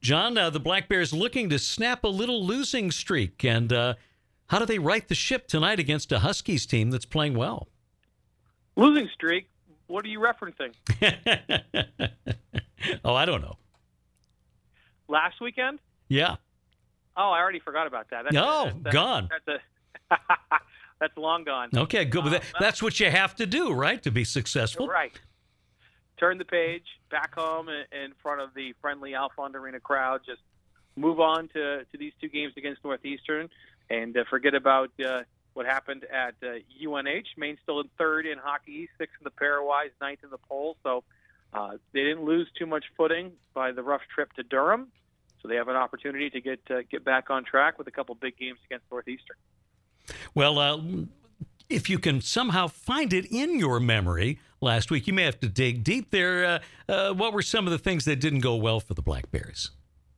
John, the Black Bears looking to snap a little losing streak. And how do they right the ship tonight against a Huskies team that's playing well? Losing streak? What are you referencing? Oh, I don't know. Last weekend? Yeah. Oh, I already forgot about that. Gone. That's long gone. Okay, good. But that's what you have to do, right, to be successful? Right. Turn the page, back home in front of the friendly Alfond Arena crowd. Just move on to these two games against Northeastern and forget about what happened at UNH. Maine's still in third in Hockey East, sixth in the pairwise, ninth in the poll. So they didn't lose too much footing by the rough trip to Durham. So they have an opportunity to get back on track with a couple big games against Northeastern. Well, if you can somehow find it in your memory last week, you may have to dig deep there. What were some of the things that didn't go well for the Black Bears?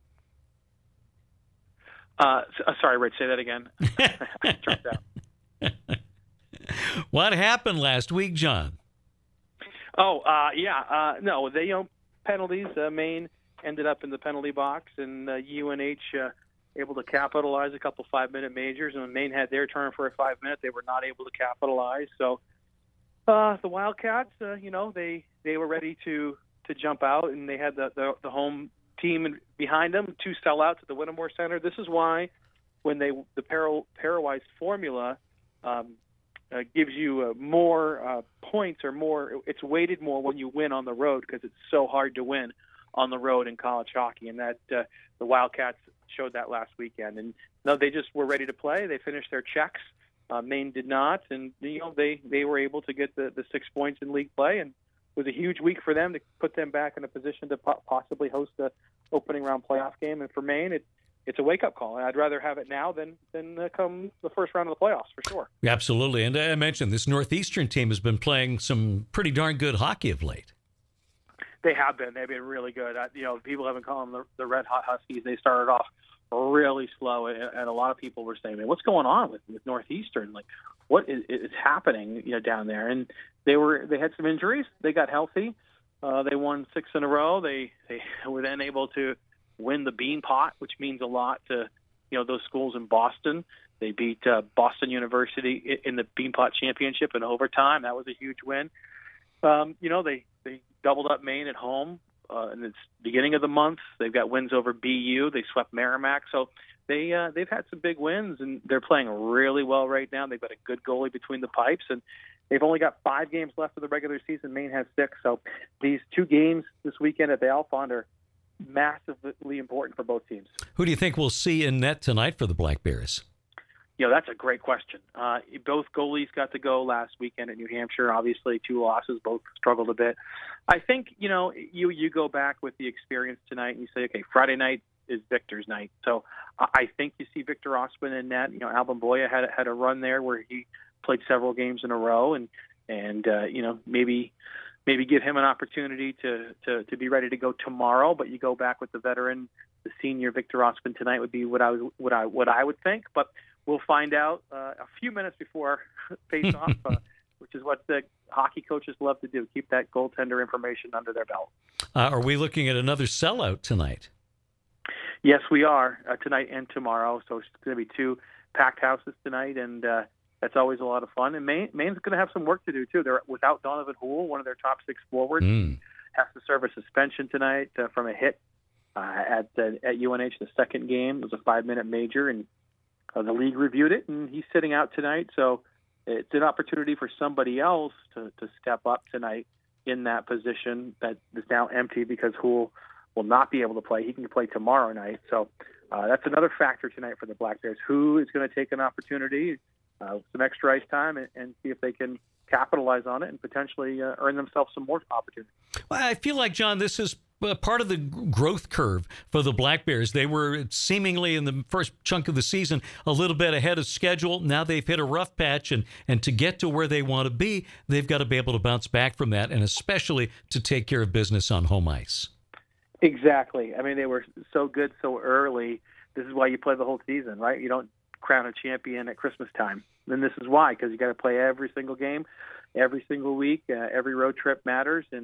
Sorry, Rich, say that again. Turned out. What happened last week, John? No, they penalties. Maine ended up in the penalty box, and UNH able to capitalize a couple 5-minute majors. And when Maine had their turn for a 5-minute, they were not able to capitalize. So the Wildcats, they were ready to jump out, and they had the home team behind them, 2 sellouts at the Whittemore Center. This is why when the pairwise formula gives you more points or more, it's weighted more when you win on the road because it's so hard to win on the road in college hockey, and that the Wildcats showed that last weekend. And no, they just were ready to play. They finished their checks. Maine did not, and they were able to get the 6 points in league play, and it was a huge week for them to put them back in a position to possibly host the opening round playoff game. And for Maine, it's a wake-up call, and I'd rather have it now than come the first round of the playoffs, for sure. Absolutely, and I mentioned this Northeastern team has been playing some pretty darn good hockey of late. They have been. They've been really good. People have been calling them the Red Hot Huskies. They started off really slow, and a lot of people were saying, "Man, what's going on with Northeastern? Like, what is happening, down there?" And they had some injuries. They got healthy. They won 6 in a row. They were then able to win the Bean Pot, which means a lot to those schools in Boston. They beat Boston University in the Bean Pot Championship in overtime. That was a huge win. They doubled up Maine at home in the beginning of the month. They've got wins over BU. They swept Merrimack. So they've had some big wins, and they're playing really well right now. They've got a good goalie between the pipes, and they've only got 5 games left of the regular season. Maine has 6. So these 2 games this weekend at the Alfond are massively important for both teams. Who do you think we'll see in net tonight for the Black Bears? That's a great question. Both goalies got to go last weekend at New Hampshire. Obviously, 2 losses, both struggled a bit. I think, you go back with the experience tonight and you say, okay, Friday night is Victor's night. So I think you see Victor Osman in net. Alvin Boya had a run there where he played several games in a row, and maybe give him an opportunity to be ready to go tomorrow. But you go back with the veteran, the senior Victor Osman tonight would be what I would think. But we'll find out a few minutes before face-off, which is what the hockey coaches love to do, keep that goaltender information under their belt. Are we looking at another sellout tonight? Yes, we are, tonight and tomorrow. So it's going to be 2 packed houses tonight, and that's always a lot of fun. And Maine's going to have some work to do, too. They're without Donovan Houle, one of their top 6 forwards. Has to serve a suspension tonight from a hit at UNH, the second game. It was a 5-minute major, and the league reviewed it, and he's sitting out tonight. So it's an opportunity for somebody else to step up tonight in that position that is now empty because Houle will not be able to play. He can play tomorrow night. So that's another factor tonight for the Black Bears. Who is going to take an opportunity, some extra ice time, and see if they can capitalize on it and potentially earn themselves some more opportunity. Well, I feel like, John, this is part of the growth curve for the Black Bears. They were seemingly in the first chunk of the season a little bit ahead of schedule. Now they've hit a rough patch, and to get to where they want to be, they've got to be able to bounce back from that, and especially to take care of business on home ice. Exactly. I mean, they were so good so early. This is why you play the whole season, right? You don't crown a champion at Christmas time. Then this is why, because you got to play every single game, every single week. Every road trip matters, and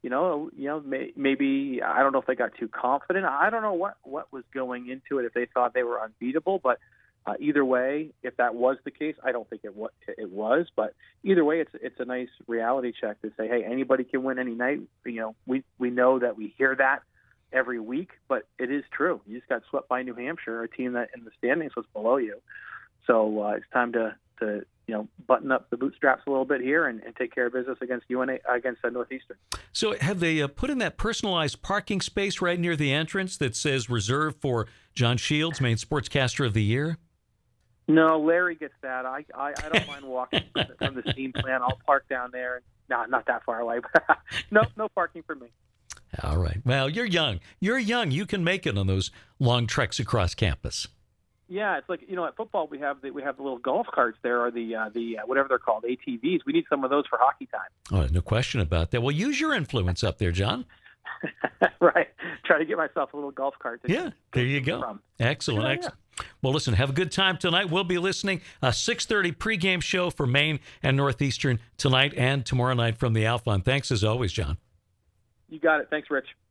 maybe I don't know if they got too confident. I don't know what was going into it, if they thought they were unbeatable. But either way, if that was the case, I don't think it was. But either way, it's a nice reality check to say, hey, anybody can win any night. We know that we hear that every week, but it is true. You just got swept by New Hampshire, a team that in the standings was below you. So it's time to button up the bootstraps a little bit here and take care of business against Northeastern. So have they put in that personalized parking space right near the entrance that says reserved for John Shields, Maine Sportscaster of the Year? No, Larry gets that. I don't mind walking from the steam plant. I'll park down there. No, not that far away. No parking for me. All right. Well, you're young. You can make it on those long treks across campus. Yeah, it's like, at football we have the little golf carts there, or the whatever they're called, ATVs. We need some of those for hockey time. Oh, no question about that. Well, use your influence up there, John. Right. Try to get myself a little golf cart. There you go. From. Excellent. Yeah. Well, listen, have a good time tonight. We'll be listening. A 6:30 pregame show for Maine and Northeastern tonight and tomorrow night from the Alphon. Thanks as always, John. You got it. Thanks, Rich.